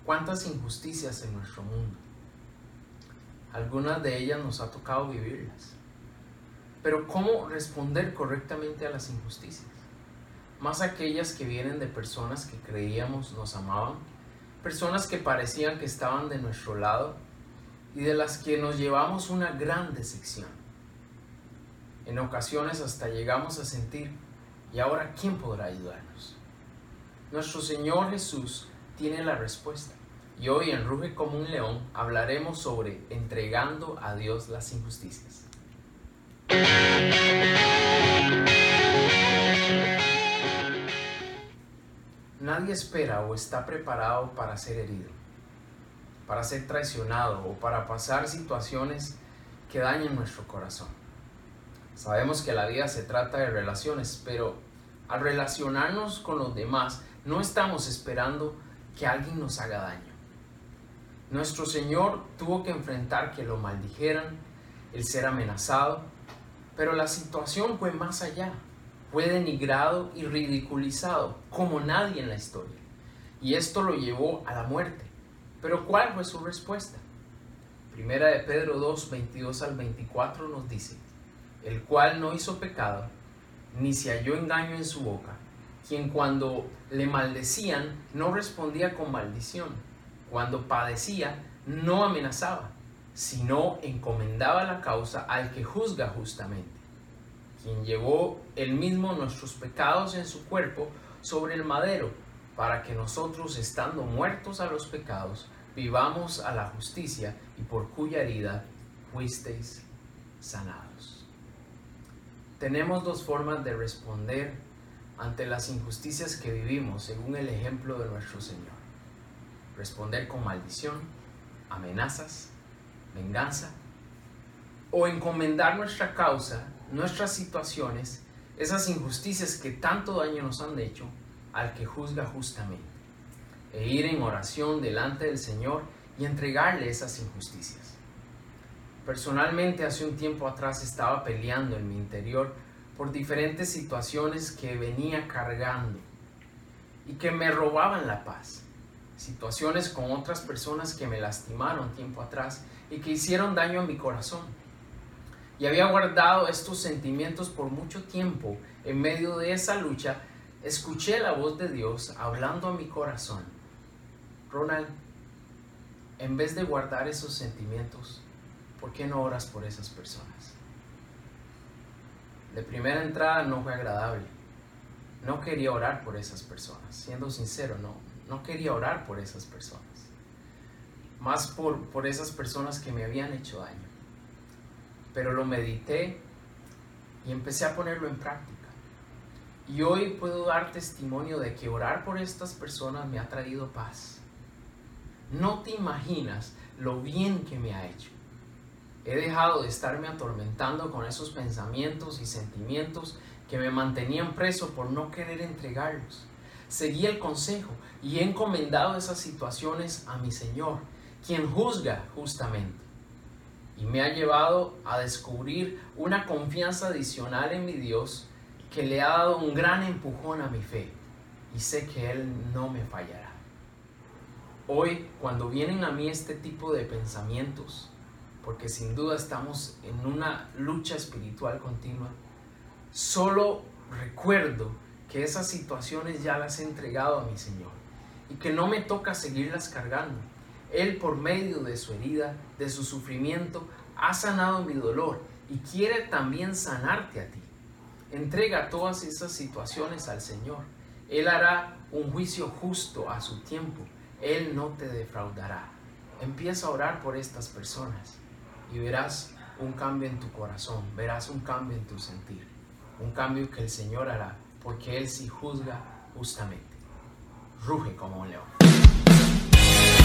¿Cuántas injusticias en nuestro mundo? Algunas de ellas nos ha tocado vivirlas. Pero ¿cómo responder correctamente a las injusticias? Más aquellas que vienen de personas que creíamos nos amaban, personas que parecían que estaban de nuestro lado y de las que nos llevamos una gran decepción. En ocasiones hasta llegamos a sentir, ¿y ahora quién podrá ayudarnos? Nuestro Señor Jesús tiene la respuesta. Y hoy en Ruge como un león hablaremos sobre entregando a Dios las injusticias. Nadie espera o está preparado para ser herido, para ser traicionado o para pasar situaciones que dañen nuestro corazón. Sabemos que la vida se trata de relaciones, pero al relacionarnos con los demás no estamos esperando que alguien nos haga daño. Nuestro Señor tuvo que enfrentar que lo maldijeran, el ser amenazado, pero la situación fue más allá. Fue denigrado y ridiculizado como nadie en la historia. Y esto lo llevó a la muerte. Pero ¿cuál fue su respuesta? Primera de Pedro 2, 22 al 24 nos dice: el cual no hizo pecado, ni se halló engaño en su boca, quien cuando le maldecían no respondía con maldición. Cuando padecía, no amenazaba, sino encomendaba la causa al que juzga justamente, quien llevó él mismo nuestros pecados en su cuerpo sobre el madero, para que nosotros, estando muertos a los pecados, vivamos a la justicia, y por cuya herida fuisteis sanados. Tenemos dos formas de responder ante las injusticias que vivimos, según el ejemplo de nuestro Señor. Responder con maldición, amenazas, venganza, o encomendar nuestra causa, nuestras situaciones, esas injusticias que tanto daño nos han hecho, al que juzga justamente, e ir en oración delante del Señor y entregarle esas injusticias. Personalmente, hace un tiempo atrás estaba peleando en mi interior por diferentes situaciones que venía cargando y que me robaban la paz. Situaciones con otras personas que me lastimaron tiempo atrás y que hicieron daño a mi corazón. Y había guardado estos sentimientos por mucho tiempo. En medio de esa lucha, escuché la voz de Dios hablando a mi corazón: Ronald, en vez de guardar esos sentimientos, ¿por qué no oras por esas personas? De primera entrada no fue agradable. No quería orar por esas personas. Siendo sincero, no quería orar por esas personas. Más por esas personas que me habían hecho daño. Pero lo medité y empecé a ponerlo en práctica. Y hoy puedo dar testimonio de que orar por estas personas me ha traído paz. No te imaginas lo bien que me ha hecho. He dejado de estarme atormentando con esos pensamientos y sentimientos que me mantenían preso por no querer entregarlos. Seguí el consejo y he encomendado esas situaciones a mi Señor, quien juzga justamente. Y me ha llevado a descubrir una confianza adicional en mi Dios que le ha dado un gran empujón a mi fe. Y sé que Él no me fallará. Hoy, cuando vienen a mí este tipo de pensamientos, porque sin duda estamos en una lucha espiritual continua, solo recuerdo que esas situaciones ya las he entregado a mi Señor y que no me toca seguirlas cargando. Él, por medio de su herida, de su sufrimiento, ha sanado mi dolor y quiere también sanarte a ti. Entrega todas esas situaciones al Señor. Él hará un juicio justo a su tiempo. Él no te defraudará. Empieza a orar por estas personas y verás un cambio en tu corazón, verás un cambio en tu sentir, un cambio que el Señor hará, porque Él sí juzga justamente. Ruge como un león.